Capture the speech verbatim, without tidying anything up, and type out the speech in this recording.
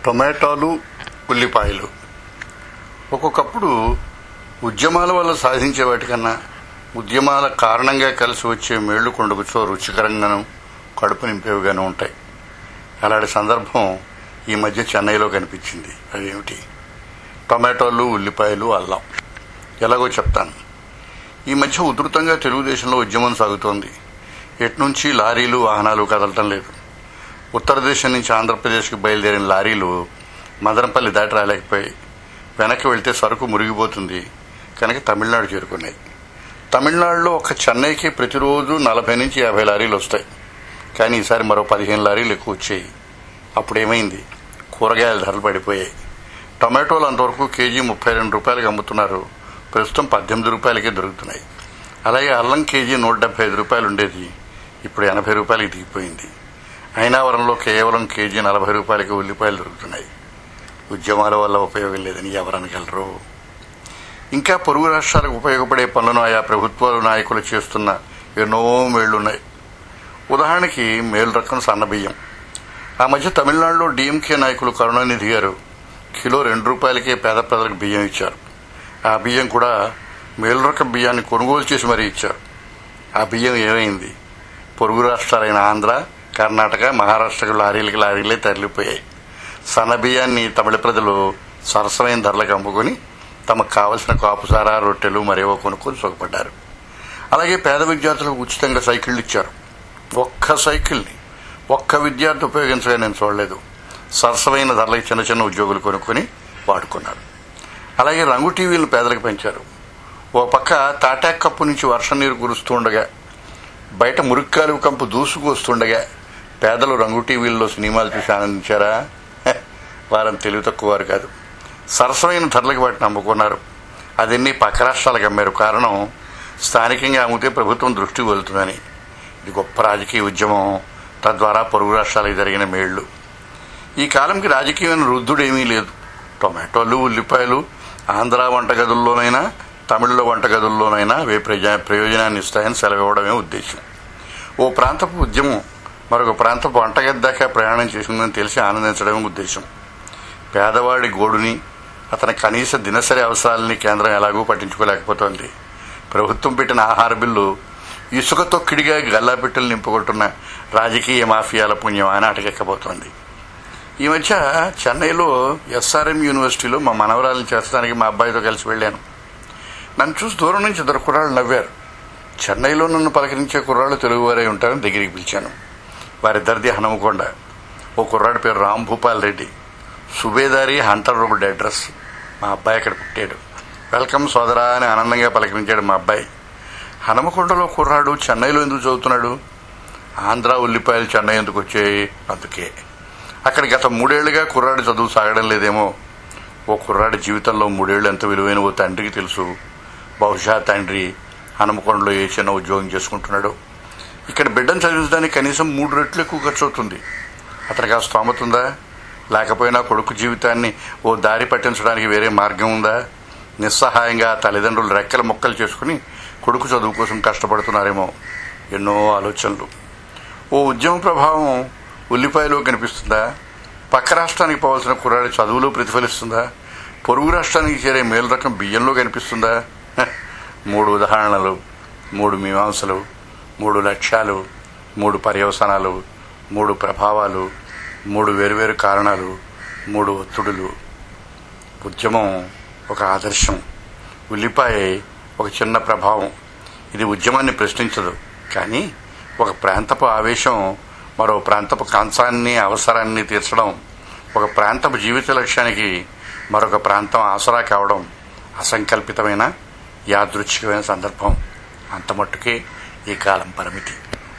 టొమాటోలు, ఉల్లిపాయలు. ఒక్కొక్కప్పుడు ఉద్యమాల వల్ల సాధించే వాటికన్నా ఉద్యమాల కారణంగా కలిసి వచ్చే మేళ్లు కొండకుచో రుచికరంగాను కడుపు నింపేవిగాను ఉంటాయి. అలాంటి సందర్భం ఈ మధ్య చెన్నైలో కనిపించింది. అదేమిటి? టొమాటోలు, ఉల్లిపాయలు, అల్లం. ఎలాగో చెప్తాను. ఈ మధ్య ఉధృతంగా తెలుగుదేశంలో ఉద్యమం సాగుతోంది. ఎట్నుంచి లారీలు, వాహనాలు కదలటం లేదు. ఉత్తర దేశం నుంచి ఆంధ్రప్రదేశ్కి బయలుదేరిన లారీలు మదనపల్లి దాటి రాలేకపోయాయి. వెనక్కి వెళ్తే సరుకు మురిగిపోతుంది కనుక తమిళనాడు చేరుకున్నాయి. తమిళనాడులో ఒక చెన్నైకి ప్రతిరోజు నలభై నుంచి యాభై లారీలు వస్తాయి. కానీ ఈసారి మరో పదిహేను లారీలు ఎక్కువ వచ్చాయి. అప్పుడేమైంది? కూరగాయల ధరలు పడిపోయాయి. టొమాటోలు అంతవరకు కేజీ ముప్పై రెండు రూపాయలకి అమ్ముతున్నారు. ప్రస్తుతం పద్దెనిమిది రూపాయలకే దొరుకుతున్నాయి. అలాగే అల్లం కేజీ నూట డెబ్బై ఐదు రూపాయలు ఉండేది, ఇప్పుడు ఎనభై రూపాయలకి దిగిపోయింది. అయినావరంలో కేవలం కేజీ నలభై రూపాయలకి ఉల్లిపాయలు దొరుకుతున్నాయి. ఉద్యమాల వల్ల ఉపయోగం లేదని ఎవరనగలరు? ఇంకా పొరుగు రాష్ట్రాలకు ఉపయోగపడే పనులను ఆయా ప్రభుత్వాలు, నాయకులు చేస్తున్న ఎన్నో మేళ్లున్నాయి. ఉదాహరణకి మేలు రకం సన్నబియ్యం. ఆ మధ్య తమిళనాడులో డీఎంకే నాయకులు కరుణానిధి గారు కిలో రెండు రూపాయలకే పేద ప్రజలకు బియ్యం ఇచ్చారు. ఆ బియ్యం కూడా మేలు రకం బియ్యాన్ని కొనుగోలు చేసి మరీ ఇచ్చారు. ఆ బియ్యం ఏమైంది? పొరుగు రాష్ట్రాలైన ఆంధ్ర, కర్ణాటక, మహారాష్ట్రకు లారీలకి లారీలే తరలిపోయాయి. సన్న బియ్యాన్ని తమిళ ప్రజలు సరసమైన ధరలకు అమ్ముకుని తమకు కావలసిన కాపుసారా, రొట్టెలు మరేవో కొనుక్కొని సుఖపడ్డారు. అలాగే పేద విద్యార్థులకు ఉచితంగా సైకిళ్లు ఇచ్చారు. ఒక్క సైకిల్ని ఒక్క విద్యార్థి ఉపయోగించగా నేను చూడలేదు. సరసమైన ధరలకి చిన్న చిన్న ఉద్యోగులు కొనుక్కొని వాడుకున్నారు. అలాగే రంగు టీవీలను పేదలకు పెంచారు. ఓ పక్క తాటాక్ కప్పు నుంచి వర్షం నీరు కురుస్తుండగా, బయట మురుక్కాలు కంపు దూసుకు వస్తుండగా పేదలు రంగు టీవీల్లో సినిమాలు చూసి ఆనందించారా? వారం తెలివి తక్కువ వారు కాదు. సరసమైన ధరలకు వాటిని అమ్ముకున్నారు. అదన్నీ పక్క రాష్ట్రాలకు అమ్మారు. కారణం, స్థానికంగా అమ్మితే ప్రభుత్వం దృష్టికి వెళ్తుందని. ఇది గొప్ప రాజకీయ ఉద్యమం. తద్వారా పొరుగు రాష్ట్రాలకు జరిగిన మేళ్లు. ఈ కాలంకి రాజకీయమైన రుద్ధుడేమీ లేదు. టొమాటోలు, ఉల్లిపాయలు ఆంధ్ర వంటగదుల్లోనైనా తమిళ వంటగదుల్లోనైనా అవే ప్రయోజనాన్ని ఇస్తాయని సెలవివ్వడమే ఉద్దేశం. ఓ ప్రాంతపు ఉద్యమం మరొక ప్రాంతపు వంటగది దాకా ప్రయాణం చేసిందని తెలిసి ఆనందించడమే ఉద్దేశం. పేదవాడి గోడుని, అతని కనీస దినసరి అవసరాలని కేంద్రం ఎలాగూ పట్టించుకోలేకపోతోంది. ప్రభుత్వం పెట్టిన ఆహార బిల్లు ఇసుకతో కిడిగా గల్లాపెట్టెలు నింపుకుంటున్న రాజకీయ మాఫియాల పుణ్యం అని అటకెక్కబోతోంది. ఈ మధ్య చెన్నైలో ఎస్ఆర్ఎం యూనివర్సిటీలో మా మనవరాలను చేర్చడానికి మా అబ్బాయితో కలిసి వెళ్లాను. నన్ను చూసి దూరం నుంచి ఇద్దరు కుర్రాళ్ళు నవ్వారు. చెన్నైలో నన్ను పలకరించే కుర్రాళ్ళు తెలుగువారై ఉంటారని దగ్గరికి పిలిచాను. వారిద్దరిది హనుమకొండ. ఓ కుర్రాడి పేరు Ram Bhupal Reddy. Subedari Hunter Road address. మా అబ్బాయి అక్కడ పుట్టాడు. వెల్కమ్ సోదరా అని ఆనందంగా పలకరించాడు మా అబ్బాయి. హనుమకొండలో కుర్రాడు చెన్నైలో ఎందుకు చదువుతున్నాడు? ఆంధ్ర ఉల్లిపాయలు చెన్నై ఎందుకు వచ్చాయి? అందుకే. అక్కడ గత మూడేళ్లుగా కుర్రాడి చదువు సాగడం లేదేమో. ఓ కుర్రాడి జీవితంలో మూడేళ్లు ఎంత విలువైన ఓ తండ్రికి తెలుసు. బహుశా తండ్రి హనుమకొండలో ఏ చిన్న ఉద్యోగం చేసుకుంటున్నాడు. ఇక్కడ బిడ్డను చదివించడానికి కనీసం మూడు రెట్లు ఎక్కువ ఖర్చు అవుతుంది. అతనికి ఆ స్తోమత ఉందా? లేకపోయినా కొడుకు జీవితాన్ని ఓ దారి పట్టించడానికి వేరే మార్గం ఉందా? నిస్సహాయంగా తల్లిదండ్రులు రెక్కల మొక్కలు చేసుకుని కొడుకు చదువు కోసం కష్టపడుతున్నారేమో. ఎన్నో ఆలోచనలు. ఓ ఉద్యమ ప్రభావం ఉల్లిపాయలో కనిపిస్తుందా? పక్క రాష్ట్రానికి పోవాల్సిన కుర్రాడి చదువులో ప్రతిఫలిస్తుందా? పొరుగు రాష్ట్రానికి చేరే మేలు రకం బియ్యంలో కనిపిస్తుందా? మూడు ఉదాహరణలు, మూడు మీమాంసలు, మూడు లక్ష్యాలు, మూడు పర్యవసానాలు, మూడు ప్రభావాలు, మూడు వేరువేరు కారణాలు, మూడు ఒత్తిడులు. ఉద్యమం ఒక ఆదర్శం, ఉల్లిపాయ ఒక చిన్న ప్రభావం. ఇది ఉద్యమాన్ని ప్రశ్నించదు, కానీ ఒక ప్రాంతపు ఆవేశం మరో ప్రాంతపు కాంసాన్ని, అవసరాన్ని తీర్చడం, ఒక ప్రాంతపు జీవిత లక్ష్యానికి మరొక ప్రాంతం ఆసరా కావడం అసంకల్పితమైన యాదృచ్ఛికమైన సందర్భం. అంతమట్టుకే ఈ కాలం పరిమితి.